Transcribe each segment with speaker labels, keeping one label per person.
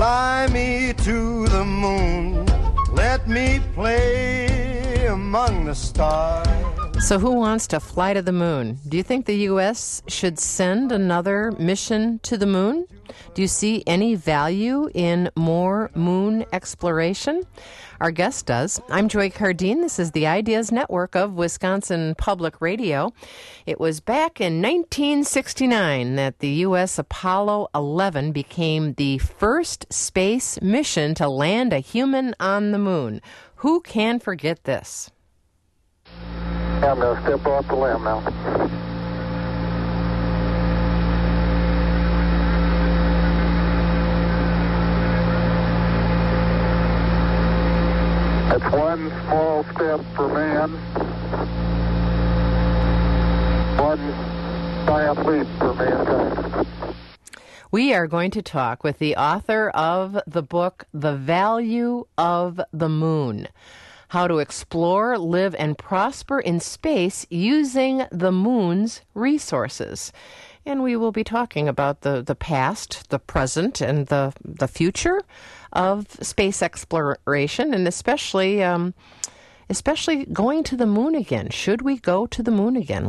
Speaker 1: Fly me to the moon, let me play among the stars.
Speaker 2: So who wants to fly to the moon? Do you think the U.S. should send another mission to the moon? Do you see any value in more moon exploration? Our guest does. I'm Joy Cardine. This is the Ideas Network of Wisconsin Public Radio. It was back in 1969 that the U.S. Apollo 11 became the first space mission to land a human on the moon. Who can forget this?
Speaker 3: I'm going to step off the limb now. That's one small step for man, one giant leap for mankind.
Speaker 2: We are going to talk with the author of the book, The Value of the Moon: How to Explore, Live, and Prosper in Space Using the Moon's Resources. And we will be talking about the past, the present, and the future of space exploration, and especially going to the moon again. Should we go to the moon again?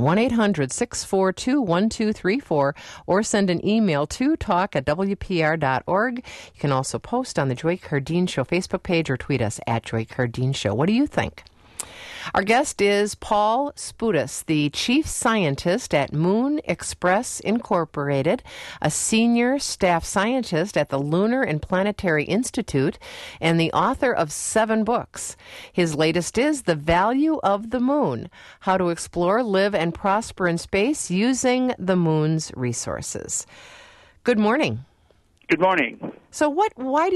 Speaker 2: 1-800-642-1234, or send an email to talk@wpr.org. You can also post on the Joy Cardine Show Facebook page or tweet us at Joy Cardine Show. What do you think? Our guest is Paul Spudis, the chief scientist at Moon Express Incorporated, a senior staff scientist at the Lunar and Planetary Institute, and the author of 7 books. His latest is The Value of the Moon: How to Explore, Live, and Prosper in Space Using the Moon's Resources. Good morning.
Speaker 4: Good morning.
Speaker 2: So what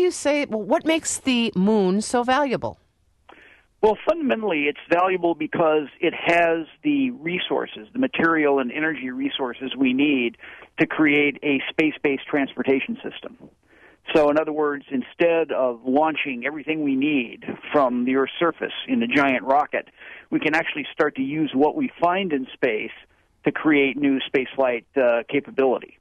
Speaker 2: makes the moon so valuable?
Speaker 4: Well, fundamentally, it's valuable because it has the resources, the material and energy resources we need to create a space-based transportation system. So, in other words, instead of launching everything we need from the Earth's surface in a giant rocket, we can actually start to use what we find in space to create new spaceflight capability.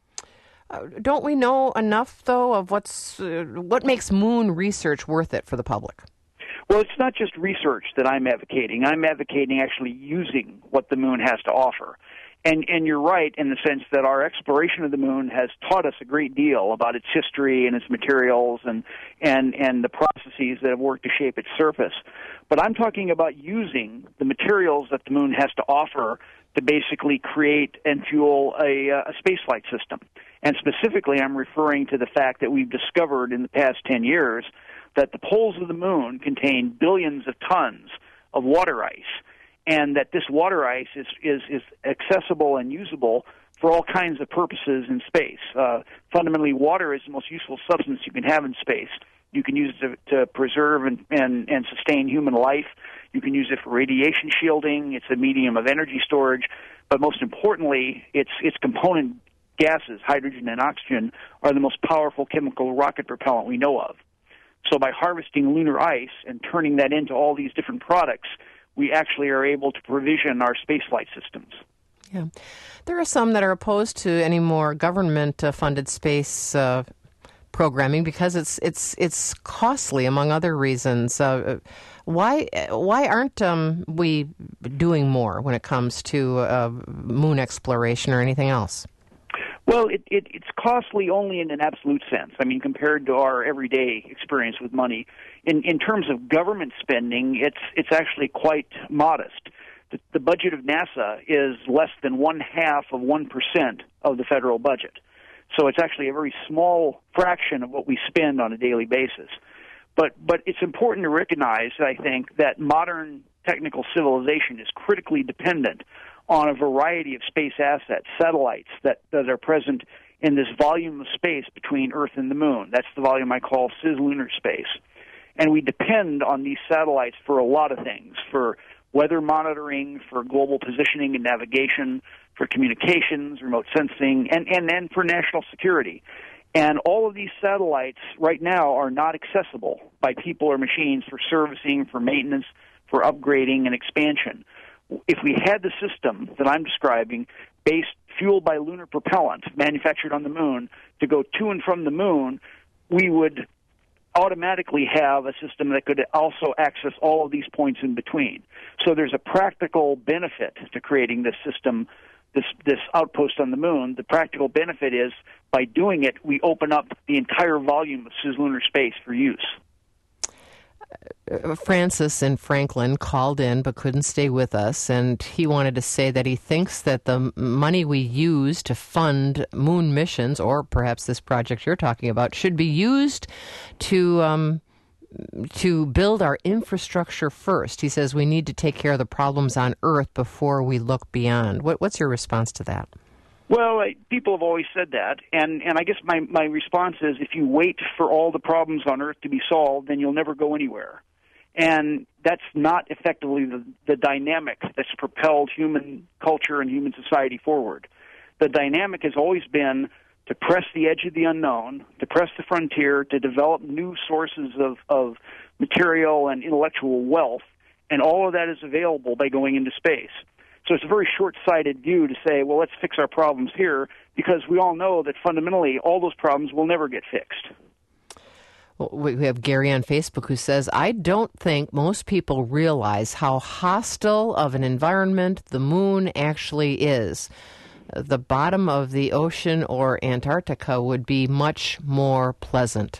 Speaker 2: Don't we know enough, though, of what makes moon research worth it for the public?
Speaker 4: Well, it's not just research that I'm advocating. I'm advocating actually using what the moon has to offer. And you're right in the sense that our exploration of the moon has taught us a great deal about its history and its materials and the processes that have worked to shape its surface. But I'm talking about using the materials that the moon has to offer to basically create and fuel a spaceflight system. And specifically, I'm referring to the fact that we've discovered in the past 10 years that the poles of the moon contain billions of tons of water ice, and that this water ice is accessible and usable for all kinds of purposes in space. Fundamentally, water is the most useful substance you can have in space. You can use it to preserve and sustain human life. You can use it for radiation shielding. It's a medium of energy storage. But most importantly, its component gases, hydrogen and oxygen, are the most powerful chemical rocket propellant we know of. So by harvesting lunar ice and turning that into all these different products, we actually are able to provision our spaceflight systems.
Speaker 2: Yeah. There are some that are opposed to any more government-funded space programming because it's costly, among other reasons. Why aren't we doing more when it comes to moon exploration or anything else?
Speaker 4: Well, it's costly only in an absolute sense. I mean, compared to our everyday experience with money. In terms of government spending, it's actually quite modest. The budget of NASA is less than 0.5% of the federal budget. So it's actually a very small fraction of what we spend on a daily basis. But it's important to recognize, I think, that modern technical civilization is critically dependent on a variety of space assets, satellites that are present in this volume of space between Earth and the Moon. That's the volume I call cislunar space. And we depend on these satellites for a lot of things, for weather monitoring, for global positioning and navigation, for communications, remote sensing, and for national security. And all of these satellites right now are not accessible by people or machines for servicing, for maintenance, for upgrading and expansion. If we had the system that I'm describing, fueled by lunar propellant manufactured on the moon, to go to and from the moon, we would automatically have a system that could also access all of these points in between. So there's a practical benefit to creating this system, this outpost on the moon. The practical benefit is, by doing it, we open up the entire volume of cislunar space for use.
Speaker 2: Francis in Franklin called in but couldn't stay with us, and he wanted to say that he thinks that the money we use to fund moon missions, or perhaps this project you're talking about, should be used to build our infrastructure first. He says we need to take care of the problems on Earth before we look beyond. What's your response to that?
Speaker 4: Well, people have always said that, and I guess my response is, if you wait for all the problems on Earth to be solved, then you'll never go anywhere. And that's not effectively the dynamic that's propelled human culture and human society forward. The dynamic has always been to press the edge of the unknown, to press the frontier, to develop new sources of material and intellectual wealth, and all of that is available by going into space. So it's a very short-sighted view to say, well, let's fix our problems here, because we all know that fundamentally all those problems will never get fixed.
Speaker 2: Well, we have Gary on Facebook who says, I don't think most people realize how hostile of an environment the moon actually is. The bottom of the ocean or Antarctica would be much more pleasant.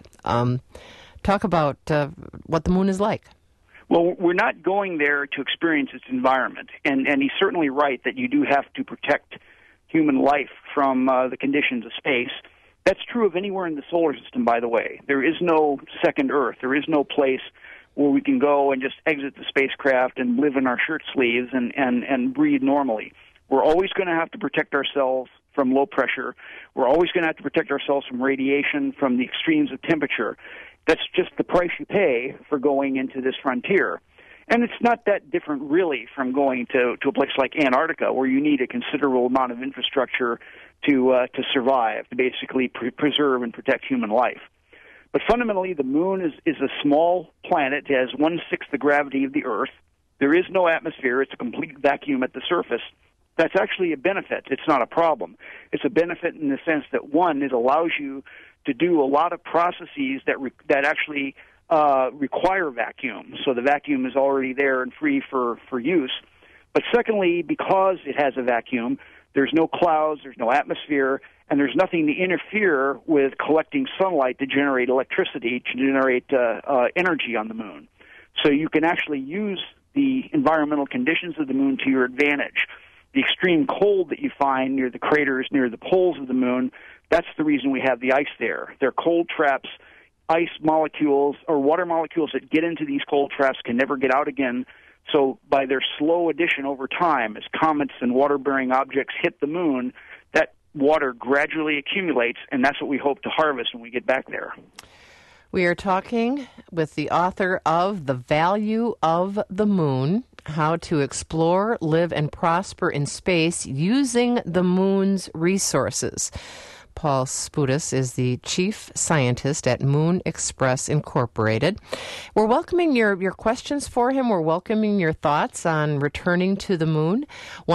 Speaker 2: Talk about what the moon is like.
Speaker 4: Well, we're not going there to experience its environment, and he's certainly right that you do have to protect human life from the conditions of space. That's true of anywhere in the solar system, by the way. There is no second Earth. There is no place where we can go and just exit the spacecraft and live in our shirt sleeves and breathe normally. We're always going to have to protect ourselves from low pressure. We're always going to have to protect ourselves from radiation, from the extremes of temperature. That's just the price you pay for going into this frontier. And it's not that different, really, from going to a place like Antarctica, where you need a considerable amount of infrastructure to survive, to basically preserve and protect human life. But fundamentally, the moon is a small planet. It has 1/6 the gravity of the Earth. There is no atmosphere. It's a complete vacuum at the surface. That's actually a benefit. It's not a problem. It's a benefit in the sense that, one, it allows you to do a lot of processes that actually require vacuum. So the vacuum is already there and free for use. But secondly, because it has a vacuum, there's no clouds, there's no atmosphere, and there's nothing to interfere with collecting sunlight to generate electricity, to generate energy on the moon. So you can actually use the environmental conditions of the moon to your advantage. The extreme cold that you find near the craters, near the poles of the moon, that's the reason we have the ice there. They're cold traps. Ice molecules or water molecules that get into these cold traps can never get out again. So by their slow addition over time, as comets and water-bearing objects hit the moon, that water gradually accumulates, and that's what we hope to harvest when we get back there.
Speaker 2: We are talking with the author of The Value of the Moon, How to Explore, Live, and Prosper in Space Using the Moon's Resources. Paul Spudis is the chief scientist at Moon Express Incorporated. We're welcoming your questions for him. We're welcoming your thoughts on returning to the moon.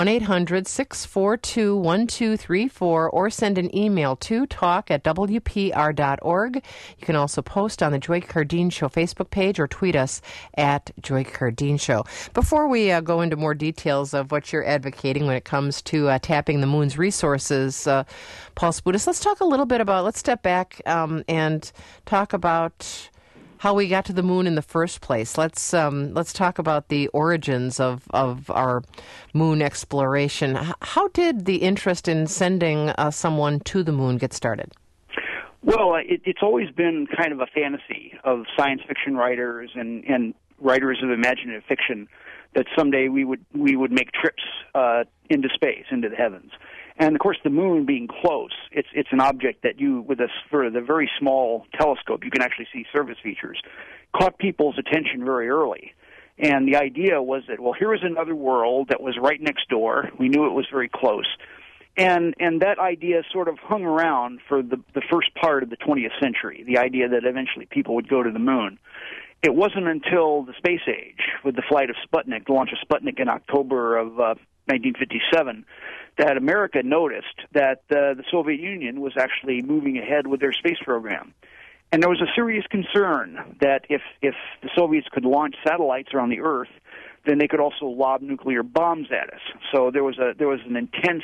Speaker 2: 1-800-642-1234, or send an email to talk@wpr.org. You can also post on the Joy Cardeen Show Facebook page or tweet us at Joy Cardeen Show. Before we go into more details of what you're advocating when it comes to tapping the moon's resources, Paul Spudis, let's talk a little bit about, let's step back and talk about how we got to the moon in the first place. Let's talk about the origins of our moon exploration. How did the interest in sending someone to the moon get started?
Speaker 4: Well, it's always been kind of a fantasy of science fiction writers and writers of imaginative fiction that someday we would make trips into space, into the heavens. And, of course, the moon being close, it's an object that you, with a very small telescope, you can actually see surface features, caught people's attention very early. And the idea was that, well, here was another world that was right next door. We knew it was very close. And that idea sort of hung around for the first part of the 20th century, the idea that eventually people would go to the moon. It wasn't until the space age, with the flight of Sputnik, the launch of Sputnik in October of 1957, that America noticed that the Soviet Union was actually moving ahead with their space program. And there was a serious concern that if the Soviets could launch satellites around the Earth, then they could also lob nuclear bombs at us. So there was an intense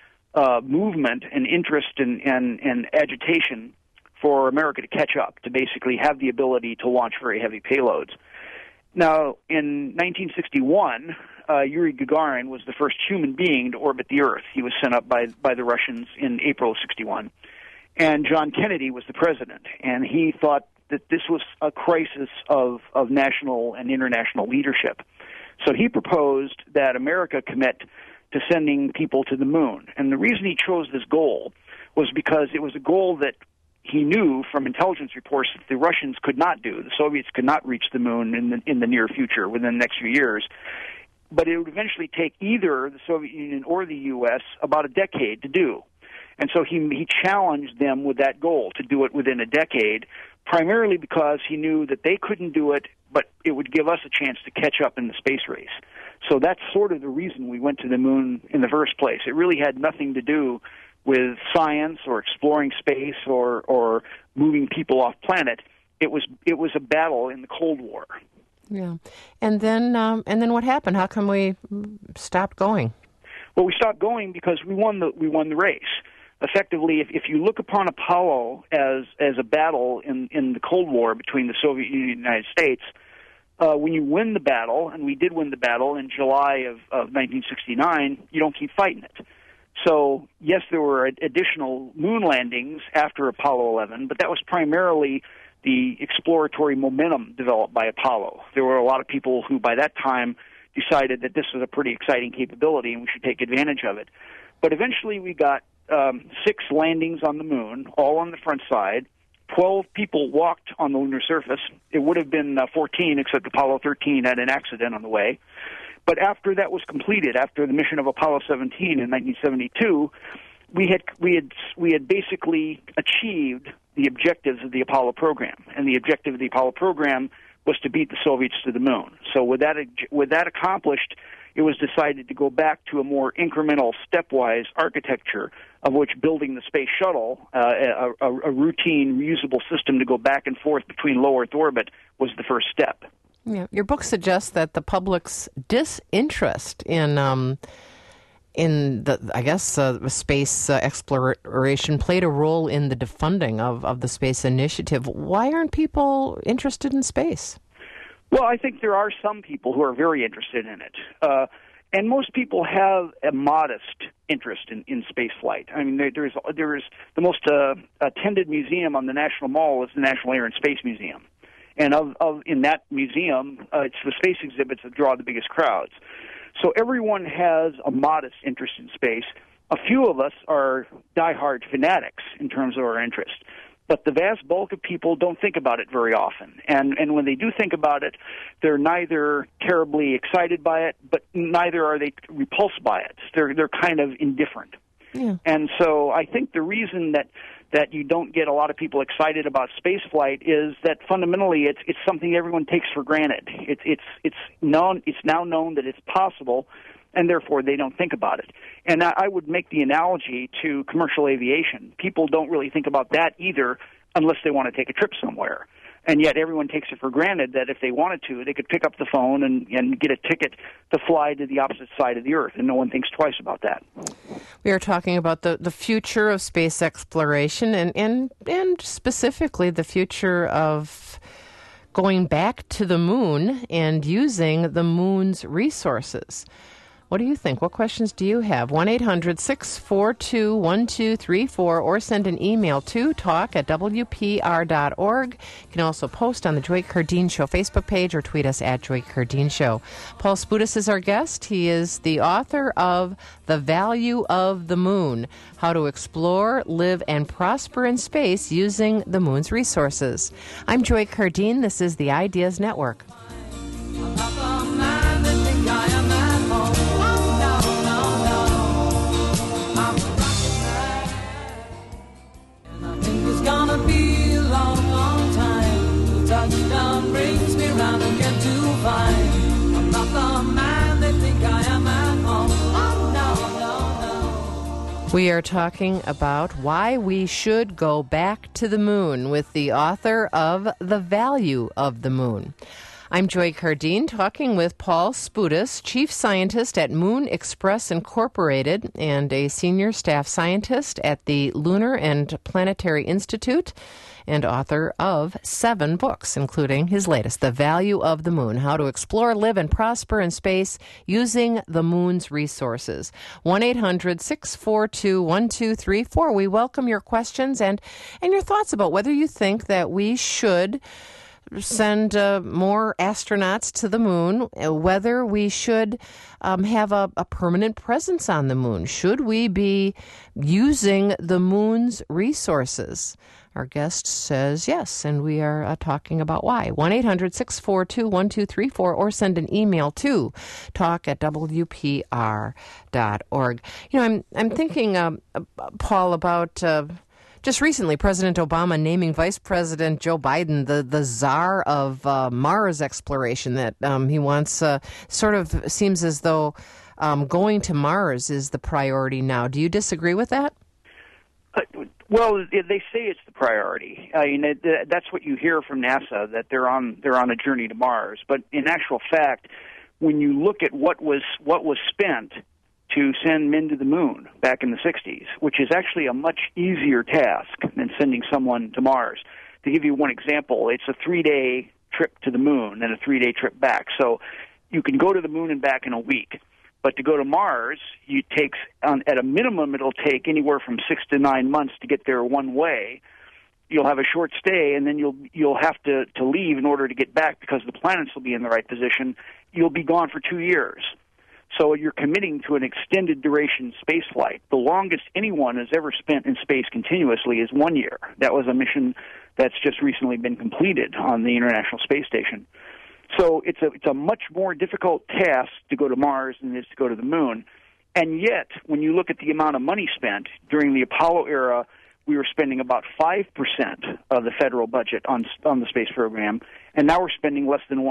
Speaker 4: movement and interest and agitation for America to catch up, to basically have the ability to launch very heavy payloads. Now, in 1961, Yuri Gagarin was the first human being to orbit the Earth. He was sent up by the Russians in April of 61. And John Kennedy was the president, and he thought that this was a crisis of national and international leadership. So he proposed that America commit to sending people to the moon. And the reason he chose this goal was because it was a goal that he knew from intelligence reports that the Russians could not do. The Soviets could not reach the moon in the near future, within the next few years. But it would eventually take either the Soviet Union or the U.S. about a decade to do. And so he challenged them with that goal, to do it within a decade, primarily because he knew that they couldn't do it, but it would give us a chance to catch up in the space race. So that's sort of the reason we went to the moon in the first place. It really had nothing to do with science or exploring space or moving people off planet. It was a battle in the Cold War.
Speaker 2: Yeah, and then what happened? How come we stopped going?
Speaker 4: Well, we stopped going because we won the race. Effectively, if you look upon Apollo as a battle in the Cold War between the Soviet Union and the United States, when you win the battle, and we did win the battle in July of 1969, you don't keep fighting it. So, yes, there were additional moon landings after Apollo 11, but that was primarily the exploratory momentum developed by Apollo. There were a lot of people who, by that time, decided that this was a pretty exciting capability and we should take advantage of it. But eventually we got 6 landings on the moon, all on the front side. 12 people walked on the lunar surface. It would have been 14, except Apollo 13 had an accident on the way. But after that was completed, after the mission of Apollo 17 in 1972, we had basically achieved the objectives of the Apollo program, and the objective of the Apollo program was to beat the Soviets to the moon. So with that accomplished, it was decided to go back to a more incremental, stepwise architecture, of which building the space shuttle, a routine, reusable system to go back and forth between low Earth orbit, was the first step.
Speaker 2: Yeah, your book suggests that the public's disinterest in the space exploration played a role in the defunding of the space initiative. Why aren't people interested in space?
Speaker 4: Well, I think there are some people who are very interested in it. And most people have a modest interest in space flight. I mean, there is the most attended museum on the National Mall is the National Air and Space Museum. And in that museum, it's the space exhibits that draw the biggest crowds. So everyone has a modest interest in space. A few of us are diehard fanatics in terms of our interest. But the vast bulk of people don't think about it very often. And when they do think about it, they're neither terribly excited by it, but neither are they repulsed by it. They're kind of indifferent. Yeah. And so I think the reason that you don't get a lot of people excited about space flight is that fundamentally it's something everyone takes for granted. It's now known that it's possible, and therefore they don't think about it. And I would make the analogy to commercial aviation. People don't really think about that either unless they want to take a trip somewhere. And yet everyone takes it for granted that if they wanted to, they could pick up the phone and get a ticket to fly to the opposite side of the Earth, and no one thinks twice about that.
Speaker 2: We are talking about the future of space exploration and specifically the future of going back to the moon and using the moon's resources. What do you think? What questions do you have? 1-800-642-1234 or send an email to talk@wpr.org. You can also post on the Joy Cardeen Show Facebook page or tweet us at Joy Cardeen Show. Paul Spudis is our guest. He is the author of The Value of the Moon, How to Explore, Live, and Prosper in Space Using the Moon's Resources. I'm Joy Cardeen. This is the Ideas Network.
Speaker 5: Gonna be a long, long time. The touchdown brings me round again to find I'm not the man they think I am at home. Oh, no, no, no.
Speaker 2: We are talking about why we should go back to the moon with the author of The Value of the Moon. I'm Joy Cardine, talking with Paul Spudis, Chief Scientist at Moon Express Incorporated and a Senior Staff Scientist at the Lunar and Planetary Institute, and author of 7 books, including his latest, The Value of the Moon, How to Explore, Live, and Prosper in Space Using the Moon's Resources. 1-800-642-1234. We welcome your questions and your thoughts about whether you think that we should send more astronauts to the moon, whether we should have a permanent presence on the moon. Should we be using the moon's resources? Our guest says yes, and we are talking about why. 1-800-642-1234, or send an email to talk@wpr.org. You know, I'm thinking, Paul, about just recently, President Obama naming Vice President Joe Biden the czar of Mars exploration, that he wants, sort of seems as though going to Mars is the priority now. Do you disagree with that?
Speaker 4: Well, they say it's the priority. That's what you hear from NASA, that they're on a journey to Mars. But in actual fact, when you look at what was spent to send men to the moon back in the 60s, which is actually a much easier task than sending someone to Mars. To give you one example, it's a 3-day trip to the moon and a 3-day trip back. So you can go to the moon and back in a week. But to go to Mars, at a minimum, it'll take anywhere from 6 to 9 months to get there one way. You'll have a short stay, and then you'll have to leave in order to get back because the planets will be in the right position. You'll be gone for 2 years. So you're committing to an extended duration space flight. The longest anyone has ever spent in space continuously is 1 year. That was a mission that's just recently been completed on the International Space Station. So it's a much more difficult task to go to Mars than it is to go to the moon. And yet, when you look at the amount of money spent during the Apollo era, we were spending about 5% of the federal budget on the space program, and now we're spending less than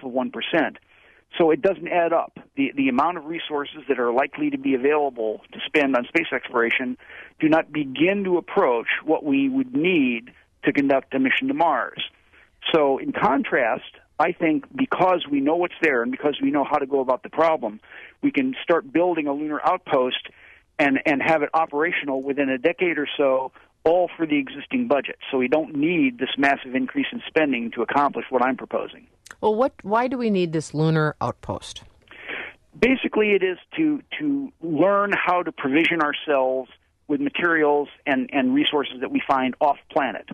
Speaker 4: 0.5%. So it doesn't add up. The amount of resources that are likely to be available to spend on space exploration do not begin to approach what we would need to conduct a mission to Mars. So in contrast, I think because we know what's there and because we know how to go about the problem, we can start building a lunar outpost and have it operational within a decade or so, all for the existing budget. So we don't need this massive increase in spending to accomplish what I'm proposing.
Speaker 2: Well, why do we need this lunar outpost?
Speaker 4: Basically, it is to learn how to provision ourselves with materials and resources that we find off-planet.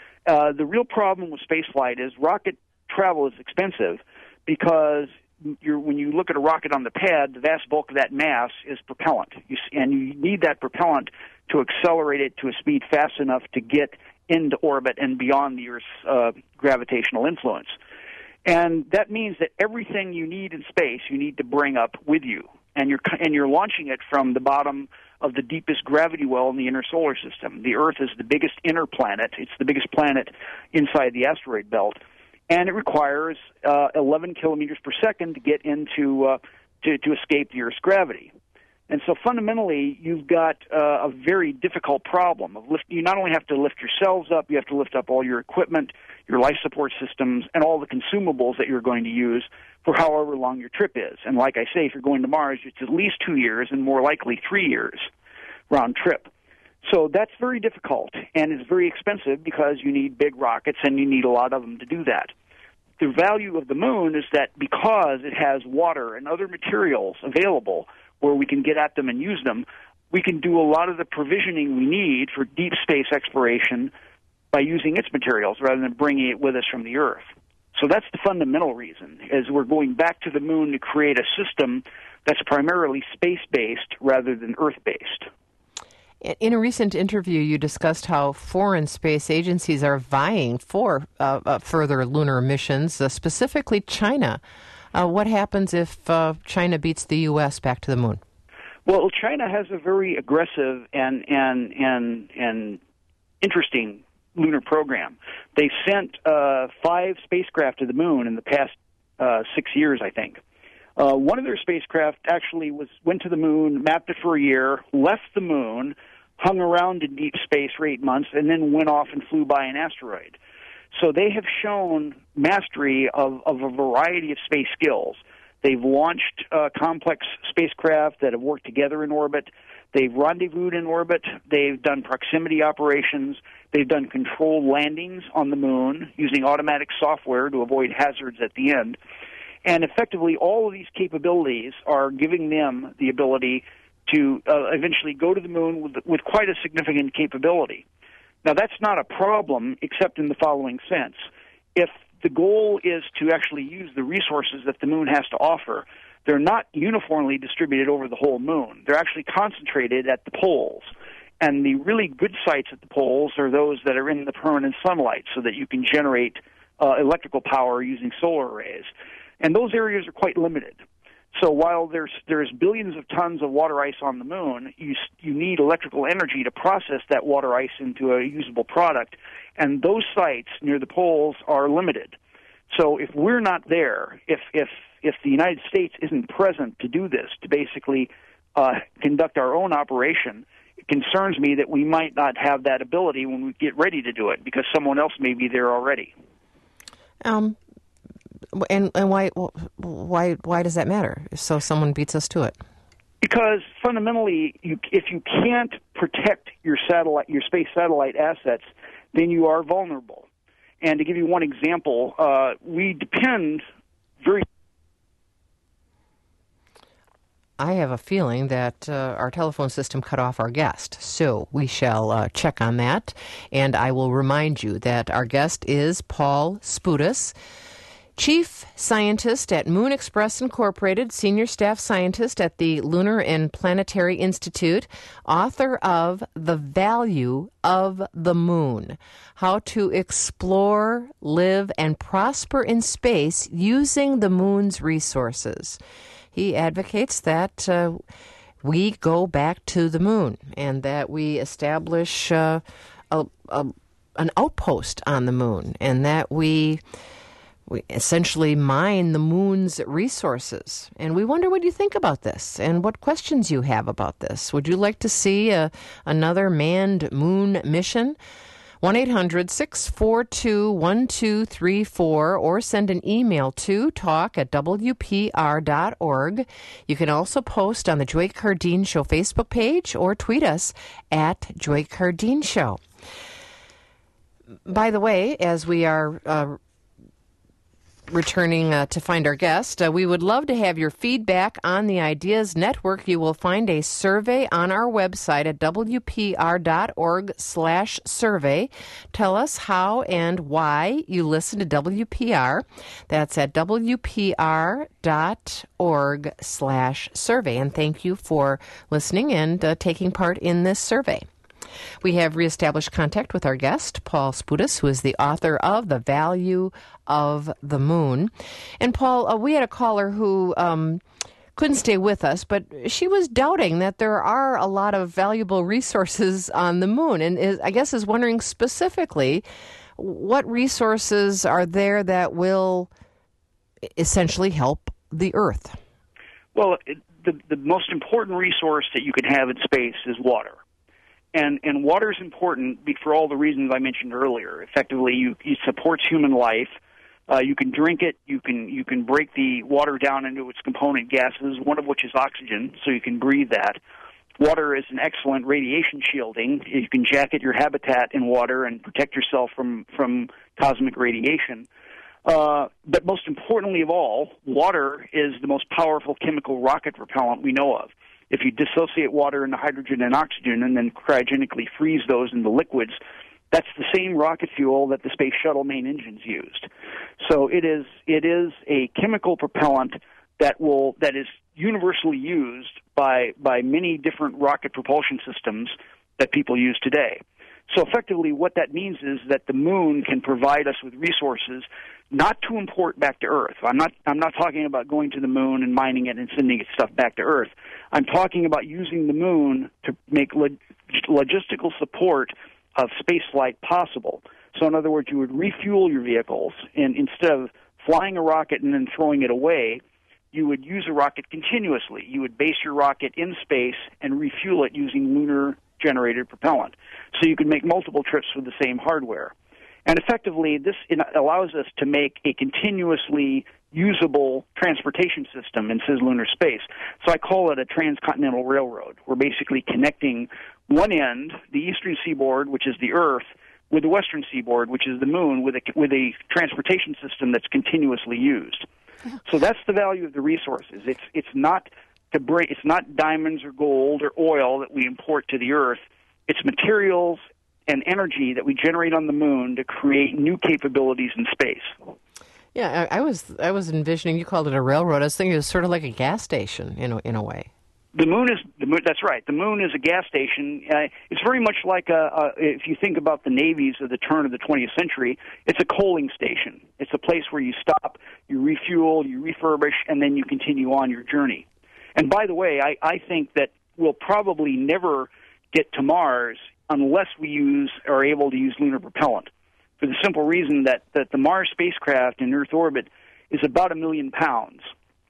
Speaker 4: The real problem with spaceflight is rocket travel is expensive because when you look at a rocket on the pad, the vast bulk of that mass is propellant. And you need that propellant to accelerate it to a speed fast enough to get into orbit and beyond the Earth's gravitational influence. And that means that everything you need in space, you need to bring up with you. And you're launching it from the bottom of the deepest gravity well in the inner solar system. The Earth is the biggest inner planet. It's the biggest planet inside the asteroid belt. And it requires 11 kilometers per second to get into to escape the Earth's gravity. And so fundamentally, you've got a very difficult problem of you not only have to lift yourselves up, you have to lift up all your equipment, your life support systems, and all the consumables that you're going to use for however long your trip is. And like I say, if you're going to Mars, it's at least 2 years and more likely 3 years round trip. So that's very difficult, and it's very expensive because you need big rockets and you need a lot of them to do that. The value of the moon is that because it has water and other materials available where we can get at them and use them, we can do a lot of the provisioning we need for deep space exploration by using its materials rather than bringing it with us from the Earth. So that's the fundamental reason, is we're going back to the moon to create a system that's primarily space-based rather than Earth-based.
Speaker 2: In a recent interview, you discussed how foreign space agencies are vying for further lunar missions, specifically China. What happens if China beats the U.S. back to the moon?
Speaker 4: Well, China has a very aggressive and interesting lunar program. They sent 5 spacecraft to the moon in the past 6 years, I think. One of their spacecraft actually went to the moon, mapped it for a year, left the moon, hung around in deep space for 8 months, and then went off and flew by an asteroid. So they have shown mastery of a variety of space skills. They've launched complex spacecraft that have worked together in orbit. They've rendezvoused in orbit. They've done proximity operations. They've done controlled landings on the moon using automatic software to avoid hazards at the end. And effectively, all of these capabilities are giving them the ability to eventually go to the moon with quite a significant capability. Now, that's not a problem except in the following sense. If the goal is to actually use the resources that the moon has to offer, they're not uniformly distributed over the whole moon. They're actually concentrated at the poles. And the really good sites at the poles are those that are in the permanent sunlight so that you can generate electrical power using solar arrays. And those areas are quite limited. So while there's billions of tons of water ice on the moon, you need electrical energy to process that water ice into a usable product, and those sites near the poles are limited. So if we're not there, if the United States isn't present to do this, to basically conduct our own operation, it concerns me that we might not have that ability when we get ready to do it because someone else may be there already.
Speaker 2: And why does that matter? So someone beats us to it.
Speaker 4: Because fundamentally, if you can't protect your space satellite assets, then you are vulnerable. And to give you one example, we depend very.
Speaker 2: I have a feeling that our telephone system cut off our guest, so we shall check on that. And I will remind you that our guest is Paul Spudis, Chief Scientist at Moon Express Incorporated, Senior Staff Scientist at the Lunar and Planetary Institute, author of The Value of the Moon, How to Explore, Live, and Prosper in Space Using the Moon's Resources. He advocates that we go back to the moon and that we establish an outpost on the moon and that we essentially mine the moon's resources. And we wonder what you think about this and what questions you have about this. Would you like to see another manned moon mission? 1-800-642-1234 or send an email to talk@wpr.org. You can also post on the Joy Cardeen Show Facebook page or tweet us at Joy Cardeen Show. By the way, as we are returning to find our guest, we would love to have your feedback on the Ideas Network. You will find a survey on our website at wpr.org/survey. Tell us how and why you listen to WPR. That's at wpr.org/survey. And thank you for listening and taking part in this survey. We have reestablished contact with our guest, Paul Spudis, who is the author of The Value of the Moon. And Paul, we had a caller who couldn't stay with us, but she was doubting that there are a lot of valuable resources on the moon, and is wondering specifically what resources are there that will essentially help the Earth. Well,
Speaker 4: the most important resource that you can have in space is water. And water is important for all the reasons I mentioned earlier. Effectively, it supports human life. You can drink it. You can break the water down into its component gases, one of which is oxygen, so you can breathe that. Water is an excellent radiation shielding. You can jacket your habitat in water and protect yourself from cosmic radiation. But most importantly of all, water is the most powerful chemical rocket propellant we know of. If you dissociate water into hydrogen and oxygen and then cryogenically freeze those into liquids, that's the same rocket fuel that the Space Shuttle main engines used. So it is a chemical propellant that is universally used by many different rocket propulsion systems that people use today. So effectively what that means is that the moon can provide us with resources not to import back to Earth. I'm not talking about going to the moon and mining it and sending its stuff back to Earth. I'm talking about using the moon to make logistical support of spaceflight possible. So in other words, you would refuel your vehicles, and instead of flying a rocket and then throwing it away, you would use a rocket continuously. You would base your rocket in space and refuel it using lunar-generated propellant. So you could make multiple trips with the same hardware. And effectively, this allows us to make a continuously usable transportation system in cislunar space. So I call it a transcontinental railroad. We're basically connecting one end, the eastern seaboard, which is the Earth, with the western seaboard, which is the moon, with a transportation system that's continuously used. So that's the value of the resources. It's not diamonds or gold or oil that we import to the Earth. It's materials and energy that we generate on the moon to create new capabilities in space.
Speaker 2: Yeah, I was envisioning, you called it a railroad. I was thinking it was sort of like a gas station in a way.
Speaker 4: The moon. That's right. The moon is a gas station. It's very much like if you think about the navies of the turn of the 20th century, it's a coaling station. It's a place where you stop, you refuel, you refurbish, and then you continue on your journey. And by the way, I think that we'll probably never get to Mars unless we are able to use lunar propellant, for the simple reason that the Mars spacecraft in Earth orbit is about 1 million pounds.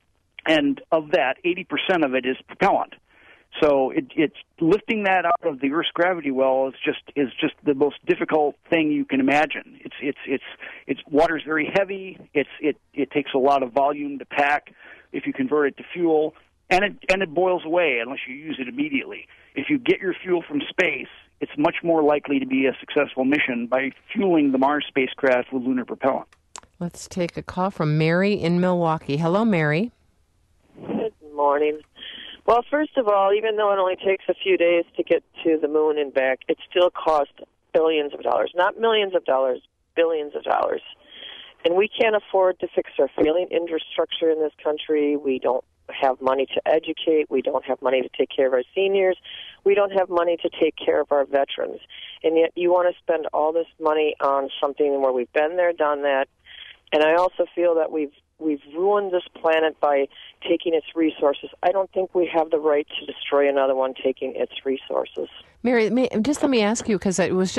Speaker 4: And of that, 80% of it is propellant. So it's lifting that out of the Earth's gravity well is just the most difficult thing you can imagine. It's water's very heavy. It takes a lot of volume to pack if you convert it to fuel, and it boils away unless you use it immediately. If you get your fuel from space, it's much more likely to be a successful mission by fueling the Mars spacecraft with lunar propellant.
Speaker 2: Let's take a call from Mary in Milwaukee. Hello, Mary.
Speaker 6: Good morning. Well, first of all, even though it only takes a few days to get to the moon and back, it still costs billions of dollars. Not millions of dollars, billions of dollars. And we can't afford to fix our failing infrastructure in this country. We don't have money to educate. We don't have money to take care of our seniors. We don't have money to take care of our veterans. And yet you want to spend all this money on something where we've been there, done that. And I also feel that we've ruined this planet by taking its resources. I don't think we have the right to destroy another one taking its resources.
Speaker 2: Mary, just let me ask you, because Paul was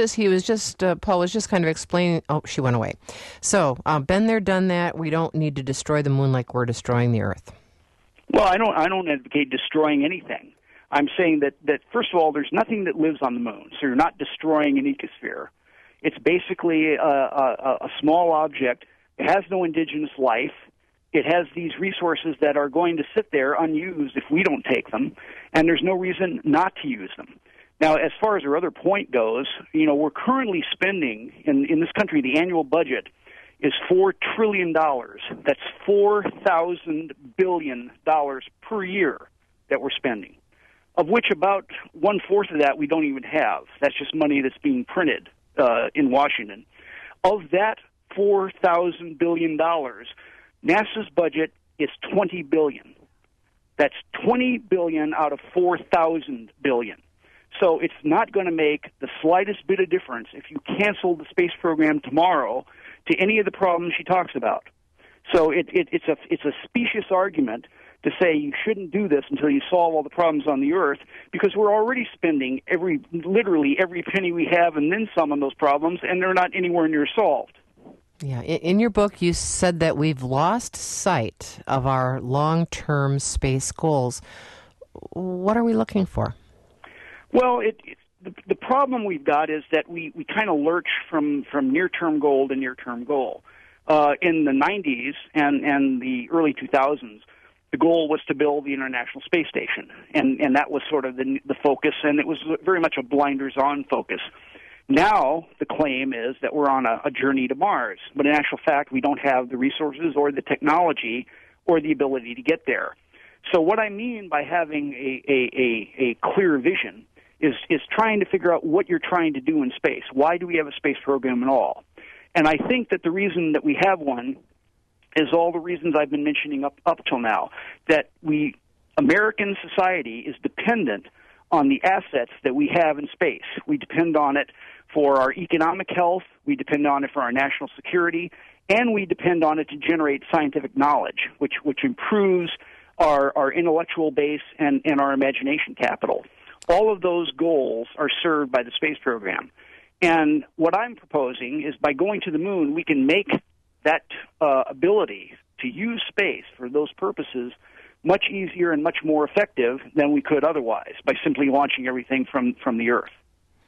Speaker 2: just kind of explaining. Oh, she went away. So, been there, done that. We don't need to destroy the moon like we're destroying the Earth.
Speaker 4: Well, I don't advocate destroying anything. I'm saying that first of all, there's nothing that lives on the moon, so you're not destroying an ecosphere. It's basically a small object. It has no indigenous life. It has these resources that are going to sit there unused if we don't take them, and there's no reason not to use them. Now, as far as our other point goes, we're currently spending, in this country, the annual budget is $4 trillion. That's $4,000 billion per year that we're spending, of which about 1/4 of that we don't even have. That's just money that's being printed in Washington. Of that $4,000 billion, NASA's budget is $20 billion. That's $20 billion out of $4,000 billion. So it's not going to make the slightest bit of difference if you cancel the space program tomorrow to any of the problems she talks about. So it's a specious argument to say you shouldn't do this until you solve all the problems on the Earth, because we're already spending literally every penny we have and then some on those problems, and they're not anywhere near solved.
Speaker 2: Yeah, in your book, you said that we've lost sight of our long-term space goals. What are we looking for?
Speaker 4: Well, the problem we've got is that we kind of lurch from near-term goal to near-term goal. In the 90s and the early 2000s, the goal was to build the International Space Station, and that was sort of the focus, and it was very much a blinders-on focus. Now, the claim is that we're on a journey to Mars, but in actual fact, we don't have the resources or the technology or the ability to get there. So what I mean by having a clear vision is trying to figure out what you're trying to do in space. Why do we have a space program at all? And I think that the reason that we have one is all the reasons I've been mentioning up till now, that American society is dependent on the assets that we have in space. We depend on it for our economic health, we depend on it for our national security, and we depend on it to generate scientific knowledge, which improves our intellectual base and our imagination capital. All of those goals are served by the space program. And what I'm proposing is by going to the moon, we can make that ability to use space for those purposes much easier and much more effective than we could otherwise by simply launching everything from the Earth.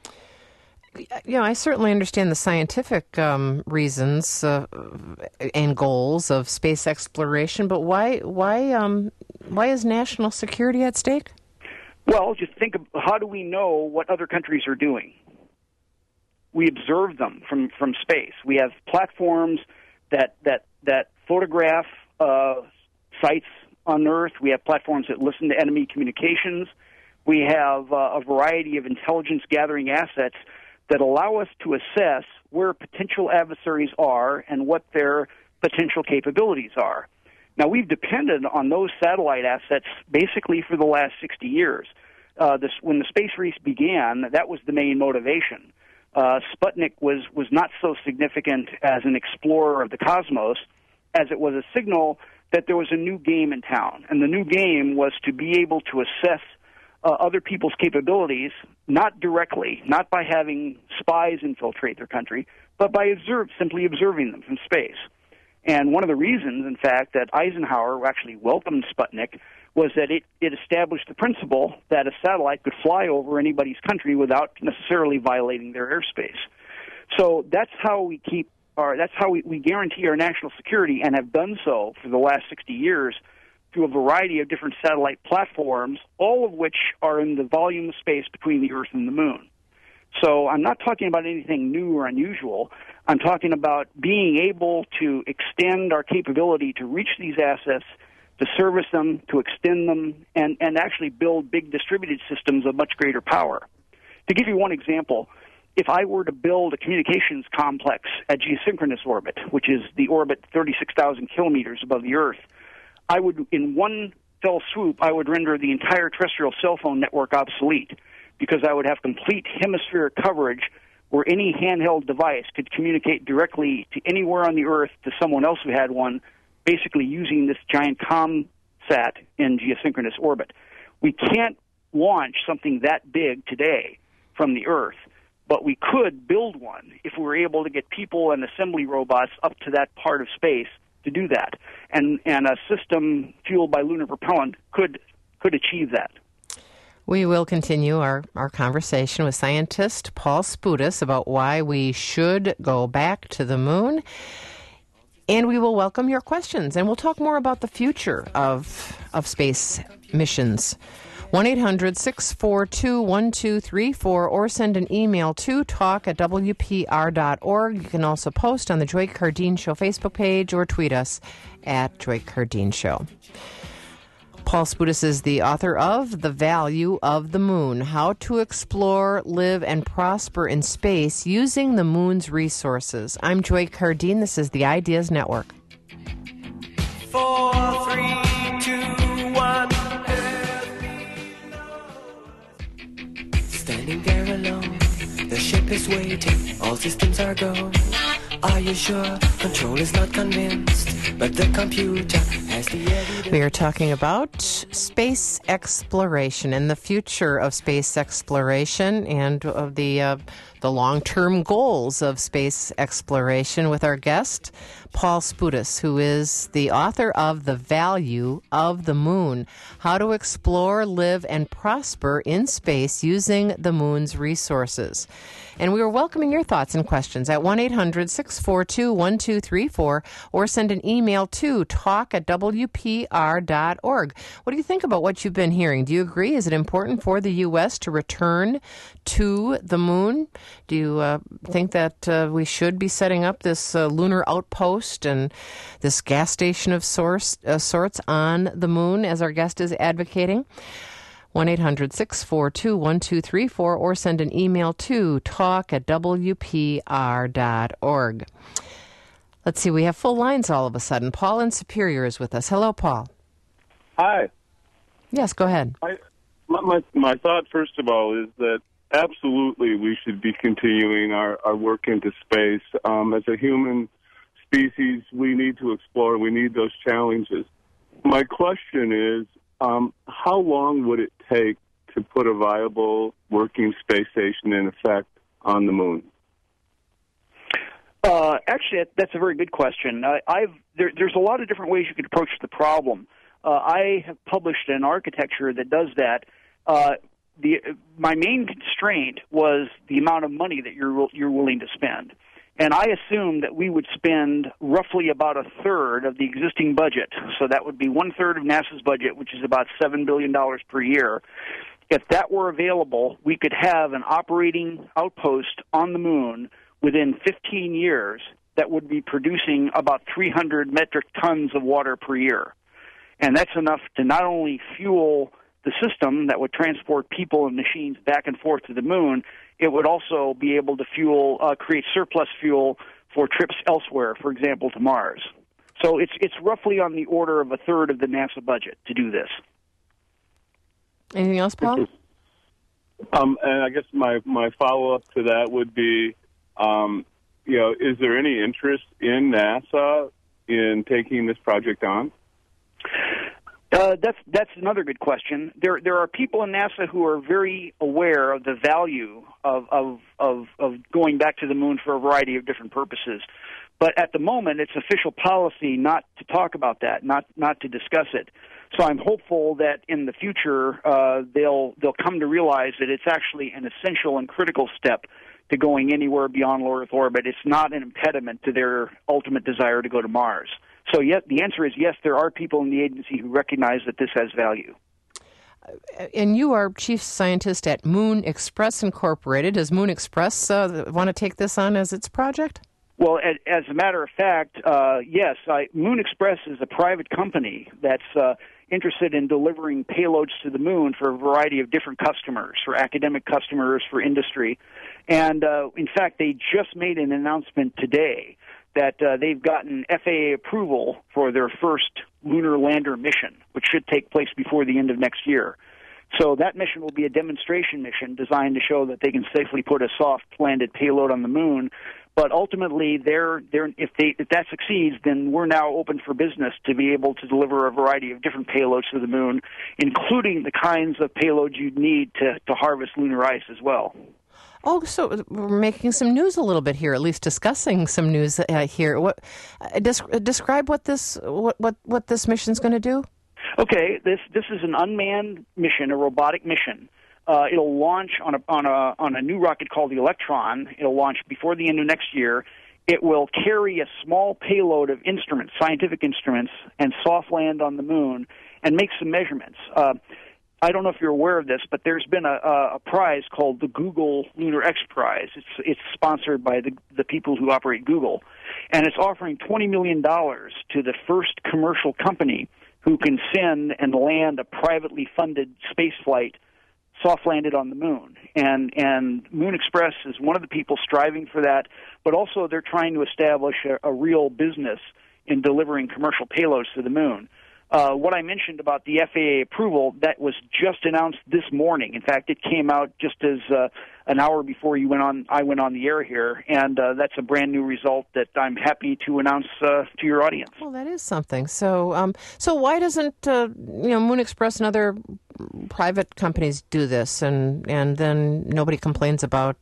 Speaker 2: I certainly understand the scientific reasons and goals of space exploration, but why is national security at stake?
Speaker 4: Well, just think of how do we know what other countries are doing? We observe them from space. We have platforms that photograph sites on Earth. We have platforms that listen to enemy communications. We have a variety of intelligence gathering assets that allow us to assess where potential adversaries are and what their potential capabilities are. Now, we've depended on those satellite assets basically for the last 60 years. When the space race began, that was the main motivation. Sputnik was not so significant as an explorer of the cosmos as it was a signal that there was a new game in town. And the new game was to be able to assess other people's capabilities, not directly, not by having spies infiltrate their country, but by simply observing them from space. And one of the reasons, in fact, that Eisenhower actually welcomed Sputnik was that it established the principle that a satellite could fly over anybody's country without necessarily violating their airspace. So that's how we we guarantee our national security, and have done so for the last 60 years through a variety of different satellite platforms, all of which are in the volume of space between the Earth and the Moon. So I'm not talking about anything new or unusual. I'm talking about being able to extend our capability to reach these assets, to service them, to extend them, and actually build big distributed systems of much greater power. To give you one example, if I were to build a communications complex at geosynchronous orbit, which is the orbit 36,000 kilometers above the Earth, I would, in one fell swoop, I would render the entire terrestrial cell phone network obsolete, because I would have complete hemispheric coverage where any handheld device could communicate directly to anywhere on the Earth to someone else who had one, basically using this giant ComSat in geosynchronous orbit. We can't launch something that big today from the Earth, but we could build one if we were able to get people and assembly robots up to that part of space to do that. And a system fueled by lunar propellant could achieve that.
Speaker 2: We will continue our conversation with scientist Paul Spudis about why we should go back to the moon. And we will welcome your questions, and we'll talk more about the future of space missions. 1-800-642-1234, or send an email to talk@wpr.org. You can also post on the Joy Cardine Show Facebook page or tweet us at Joy Cardine Show. Paul Spudis is the author of The Value of the Moon, How to Explore, Live, and Prosper in Space Using the Moon's Resources. I'm Joy Cardine. This is the Ideas Network.
Speaker 5: 4, 3, 2, 1. Standing there alone, the ship is waiting, all systems are go. Are you sure? Control is not convinced, but the computer has the evidence.
Speaker 2: We are talking about space exploration and the future of space exploration and of the long-term goals of space exploration with our guest, Paul Spudis, who is the author of The Value of the Moon, How to Explore, Live, and Prosper in Space Using the Moon's Resources. And we are welcoming your thoughts and questions at 1-800-642-1234, or send an email to talk@wpr.org. What do you think about what you've been hearing? Do you agree? Is it important for the U.S. to return to the moon? Do you think that we should be setting up this lunar outpost and this gas station of sorts on the moon, as our guest is advocating? 1-800-642-1234, or send an email to talk@wpr.org. Let's see, we have full lines all of a sudden. Paul in Superior is with us. Hello, Paul.
Speaker 7: Hi.
Speaker 2: Yes, go ahead.
Speaker 7: My thought, first of all, is that absolutely we should be continuing our work into space. As a human species, we need to explore. We need those challenges. My question is, how long would it take to put a viable working space station in effect on the moon?
Speaker 4: Actually, that's a very good question. There's a lot of different ways you could approach the problem. I have published an architecture that does that. My main constraint was the amount of money that you're willing to spend. And I assumed that we would spend roughly about a third of the existing budget. So that would be one-third of NASA's budget, which is about $7 billion per year. If that were available, we could have an operating outpost on the moon within 15 years that would be producing about 300 metric tons of water per year. And that's enough to not only fuel the system that would transport people and machines back and forth to the moon, it would also be able to create surplus fuel for trips elsewhere, for example, to Mars. So it's roughly on the order of a third of the NASA budget to do this.
Speaker 2: Anything else, Paul?
Speaker 7: And I guess my follow-up to that would be, is there any interest in NASA in taking this project on?
Speaker 4: That's another good question. There are people in NASA who are very aware of the value of going back to the moon for a variety of different purposes. But at the moment, it's official policy not to talk about that, not to discuss it. So I'm hopeful that in the future they'll come to realize that it's actually an essential and critical step to going anywhere beyond low Earth orbit. It's not an impediment to their ultimate desire to go to Mars. So the answer is yes, there are people in the agency who recognize that this has value.
Speaker 2: And you are chief scientist at Moon Express Incorporated. Does Moon Express want to take this on as its project?
Speaker 4: Well, as a matter of fact, yes. Moon Express is a private company that's interested in delivering payloads to the moon for a variety of different customers, for academic customers, for industry. And, in fact, they just made an announcement today that they've gotten FAA approval for their first lunar lander mission, which should take place before the end of next year. So that mission will be a demonstration mission designed to show that they can safely put a soft-landed payload on the moon. But ultimately, if that succeeds, then we're now open for business to be able to deliver a variety of different payloads to the moon, including the kinds of payloads you'd need to harvest lunar ice as well.
Speaker 2: Oh, so we're making some news a little bit here, at least discussing some news here. Describe what this mission's going to do?
Speaker 4: Okay, this is an unmanned mission, a robotic mission. It'll launch on a new rocket called the Electron. It'll launch before the end of next year. It will carry a small payload of instruments, scientific instruments, and soft land on the moon and make some measurements. I don't know if you're aware of this, but there's been a prize called the Google Lunar X Prize. It's sponsored by the people who operate Google, and it's offering $20 million to the first commercial company who can send and land a privately funded space flight soft-landed on the moon. And Moon Express is one of the people striving for that, but also they're trying to establish a real business in delivering commercial payloads to the moon. What I mentioned about the FAA approval, that was just announced this morning. In fact, it came out just as an hour before I went on the air here, and that's a brand new result that I'm happy to announce to your audience.
Speaker 2: Well, that is something. So, so why doesn't Moon Express and other private companies do this, and then nobody complains about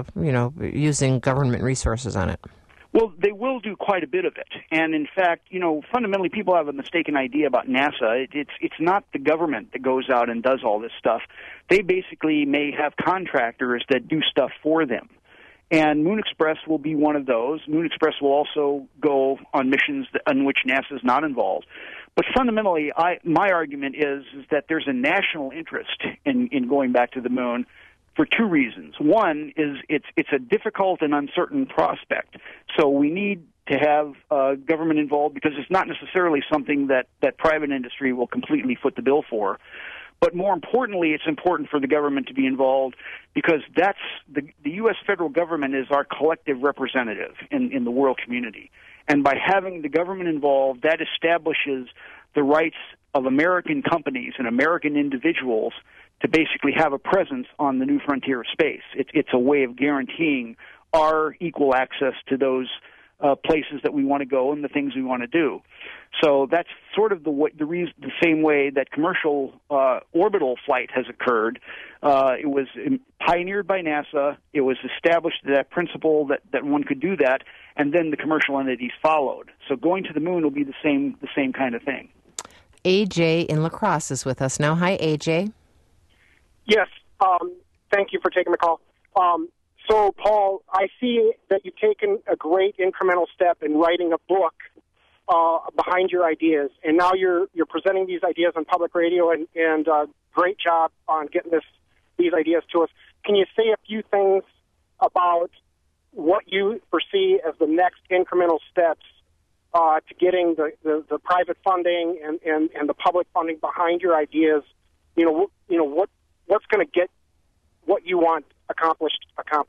Speaker 2: using government resources on it?
Speaker 4: Well, they will do quite a bit of it. And in fact, fundamentally people have a mistaken idea about NASA. It's not the government that goes out and does all this stuff. They basically may have contractors that do stuff for them. And Moon Express will be one of those. Moon Express will also go on missions on which NASA is not involved. But fundamentally, my argument is that there's a national interest in going back to the moon for two reasons. One is it's a difficult and uncertain prospect. So we need to have government involved because it's not necessarily something that private industry will completely foot the bill for. But more importantly, it's important for the government to be involved because that's the U.S. federal government is our collective representative in the world community. And by having the government involved, that establishes the rights of American companies and American individuals to basically have a presence on the new frontier of space. It's a way of guaranteeing our equal access to those places that we want to go and the things we want to do. So that's sort of the same way that commercial orbital flight has occurred. It was pioneered by NASA. It was established that principle that one could do that, and then the commercial entities followed. So going to the moon will be the same kind of thing.
Speaker 2: AJ in La Crosse is with us now. Hi, AJ.
Speaker 8: Yes. Thank you for taking the call. So, Paul, I see that you've taken a great incremental step in writing a book behind your ideas, and now you're presenting these ideas on public radio, and great job on getting these ideas to us. Can you say a few things about what you foresee as the next incremental steps to getting the private funding and the public funding behind your ideas? What's going to get what you want accomplished?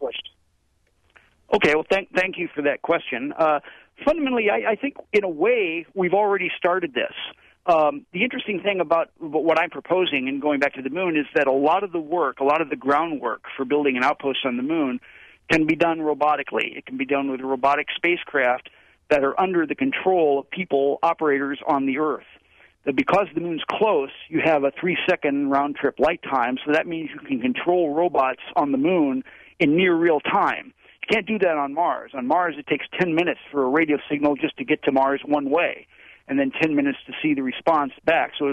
Speaker 4: Okay, well, thank you for that question. Fundamentally, I think in a way we've already started this. The interesting thing about what I'm proposing and going back to the moon is that a lot of the groundwork for building an outpost on the moon can be done robotically. It can be done with robotic spacecraft that are under the control of people, operators on the Earth. Because the moon's close, you have a 3-second round-trip light time, so that means you can control robots on the moon in near real time. You can't do that on Mars. On Mars, it takes 10 minutes for a radio signal just to get to Mars one way, and then 10 minutes to see the response back. So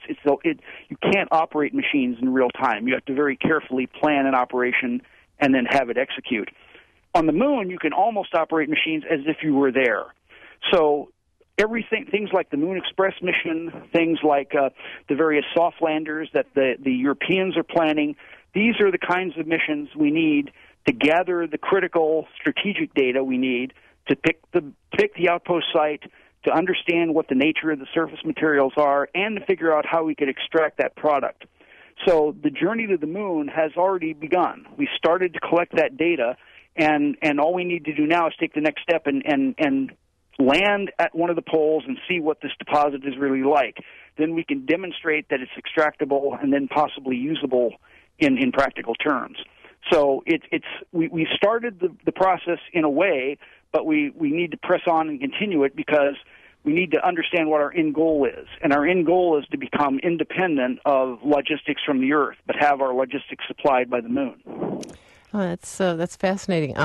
Speaker 4: you can't operate machines in real time. You have to very carefully plan an operation and then have it execute. On the moon, you can almost operate machines as if you were there. So things like the Moon Express mission, things like the various soft landers that the Europeans are planning, these are the kinds of missions we need to gather the critical strategic data we need to pick the outpost site, to understand what the nature of the surface materials are, and to figure out how we could extract that product. So the journey to the moon has already begun. We started to collect that data, and all we need to do now is take the next step and land at one of the poles and see what this deposit is really like. Then we can demonstrate that it's extractable and then possibly usable in practical terms. So we started the process in a way, but we need to press on and continue it because we need to understand what our end goal is. And our end goal is to become independent of logistics from the Earth, but have our logistics supplied by the moon.
Speaker 2: Oh, that's fascinating.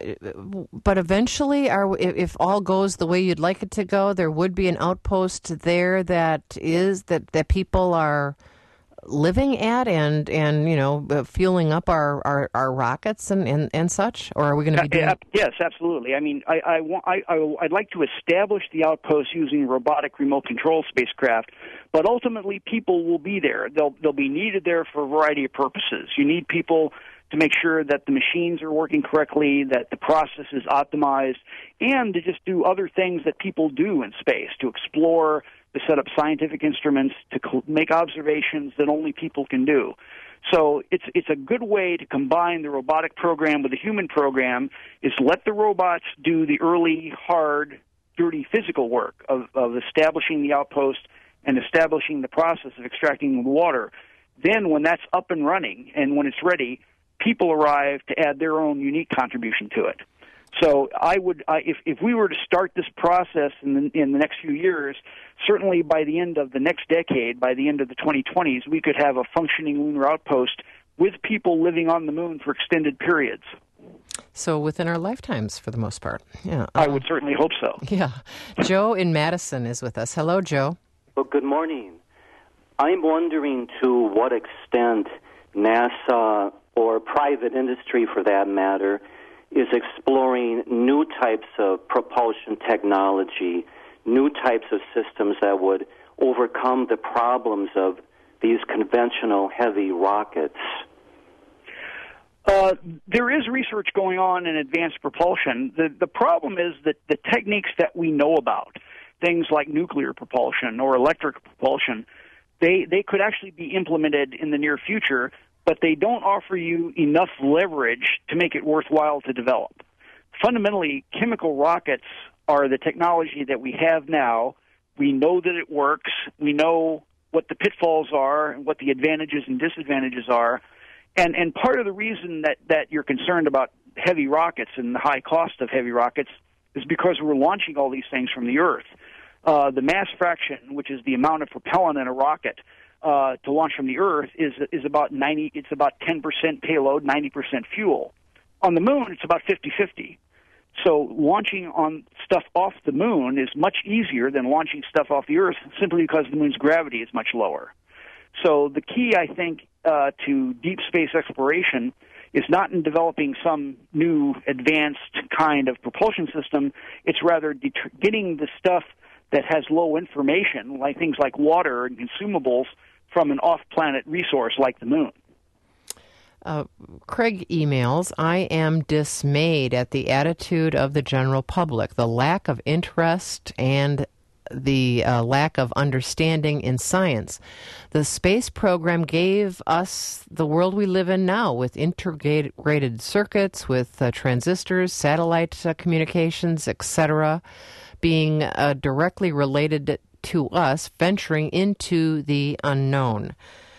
Speaker 2: But eventually, if all goes the way you'd like it to go, there would be an outpost there that people are living at and fueling up our rockets and such. Or are we going to be doing?
Speaker 4: Yes, absolutely. I mean, I'd like to establish the outpost using robotic remote control spacecraft, but ultimately people will be there. They'll be needed there for a variety of purposes. You need people to make sure that the machines are working correctly, that the process is optimized, and to just do other things that people do in space, to explore, to set up scientific instruments, to make observations that only people can do. So it's a good way to combine the robotic program with the human program, is let the robots do the early, hard, dirty physical work of establishing the outpost and establishing the process of extracting the water. Then when that's up and running and when it's ready, people arrive to add their own unique contribution to it. So if we were to start this process in the next few years, certainly by the end of the next decade, by the end of the 2020s, we could have a functioning lunar outpost with people living on the moon for extended periods.
Speaker 2: So within our lifetimes, for the most part. Yeah,
Speaker 4: I would certainly hope so.
Speaker 2: Yeah. Joe in Madison is with us. Hello, Joe.
Speaker 9: Well, good morning. I'm wondering to what extent NASA, or private industry for that matter, is exploring new types of propulsion technology, new types of systems that would overcome the problems of these conventional heavy rockets.
Speaker 4: There is research going on in advanced propulsion. The problem is that the techniques that we know about, things like nuclear propulsion or electric propulsion, they could actually be implemented in the near future, but they don't offer you enough leverage to make it worthwhile to develop. Fundamentally, chemical rockets are the technology that we have now. We know that it works. We know what the pitfalls are and what the advantages and disadvantages are. And part of the reason that you're concerned about heavy rockets and the high cost of heavy rockets is because we're launching all these things from the Earth. The mass fraction, which is the amount of propellant in a rocket to launch from the Earth, is about 90. It's about 10% payload, 90% fuel. On the Moon, it's about 50-50. So launching on stuff off the Moon is much easier than launching stuff off the Earth, simply because the Moon's gravity is much lower. So the key, I think, to deep space exploration is not in developing some new advanced kind of propulsion system. It's rather getting the stuff that has low information, like things like water and consumables, from an off-planet resource like the Moon.
Speaker 2: Craig emails, I am dismayed at the attitude of the general public, the lack of interest and the lack of understanding in science. The space program gave us the world we live in now, with integrated circuits, with transistors, satellite communications, etc., being directly related to us venturing into the unknown.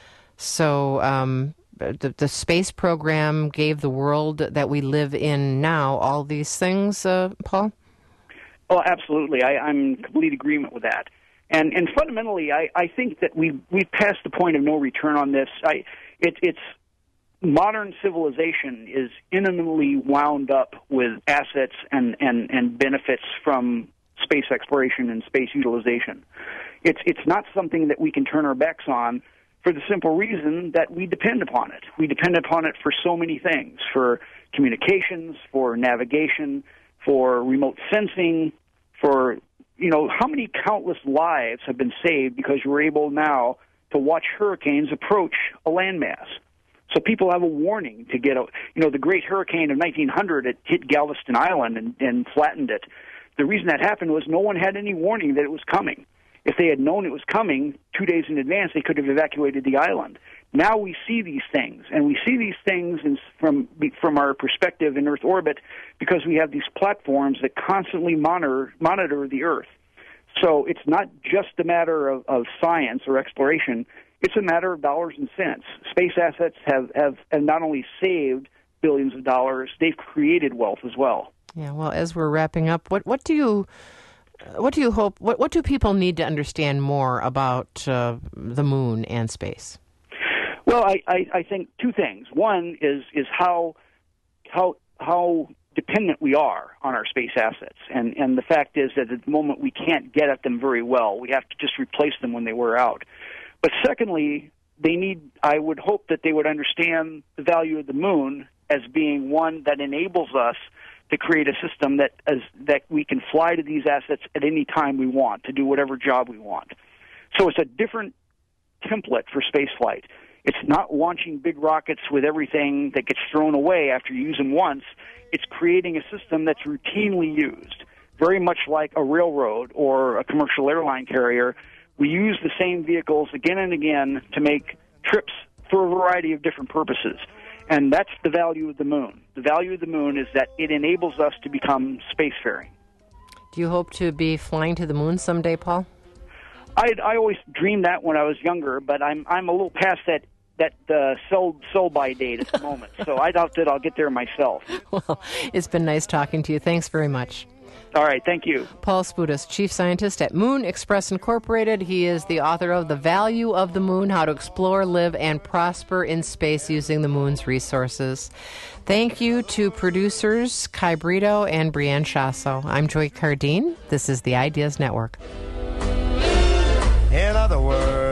Speaker 2: So the space program gave the world that we live in now all these things, Paul?
Speaker 4: Oh, absolutely. I'm in complete agreement with that. And fundamentally, I think that we've passed the point of no return on this. It's modern civilization is intimately wound up with assets and benefits from space exploration and space utilization. It's not something that we can turn our backs on, for the simple reason that we depend upon it. We depend upon it for so many things, for communications, for navigation, for remote sensing, for, how many countless lives have been saved because we're able now to watch hurricanes approach a landmass. So people have a warning to get the great hurricane of 1900, it hit Galveston Island and flattened it. The reason that happened was no one had any warning that it was coming. If they had known it was coming 2 days in advance, they could have evacuated the island. Now we see these things, and we see these things from our perspective in Earth orbit because we have these platforms that constantly monitor the Earth. So it's not just a matter of science or exploration. It's a matter of dollars and cents. Space assets have not only saved billions of dollars, they've created wealth as well.
Speaker 2: Yeah, well, as we're wrapping up, what do you hope? What do people need to understand more about the Moon and space?
Speaker 4: Well, I think two things. One is how dependent we are on our space assets, and the fact is that at the moment we can't get at them very well. We have to just replace them when they wear out. But secondly, I would hope that they would understand the value of the Moon as being one that enables us to create a system that we can fly to these assets at any time we want, to do whatever job we want. So it's a different template for spaceflight. It's not launching big rockets with everything that gets thrown away after you use them once. It's creating a system that's routinely used, very much like a railroad or a commercial airline carrier. We use the same vehicles again and again to make trips for a variety of different purposes. And that's the value of the Moon. The value of the Moon is that it enables us to become spacefaring.
Speaker 2: Do you hope to be flying to the Moon someday, Paul?
Speaker 4: I always dreamed that when I was younger, but I'm a little past that sell-by date at the moment. So I doubt that I'll get there myself.
Speaker 2: Well, it's been nice talking to you. Thanks very much.
Speaker 4: All right, thank you.
Speaker 2: Paul Spudis, Chief Scientist at Moon Express Incorporated. He is the author of The Value of the Moon, How to Explore, Live, and Prosper in Space Using the Moon's Resources. Thank you to producers Kai Brito and Brianne Chasso. I'm Joy Cardine. This is the Ideas Network.
Speaker 1: In other words,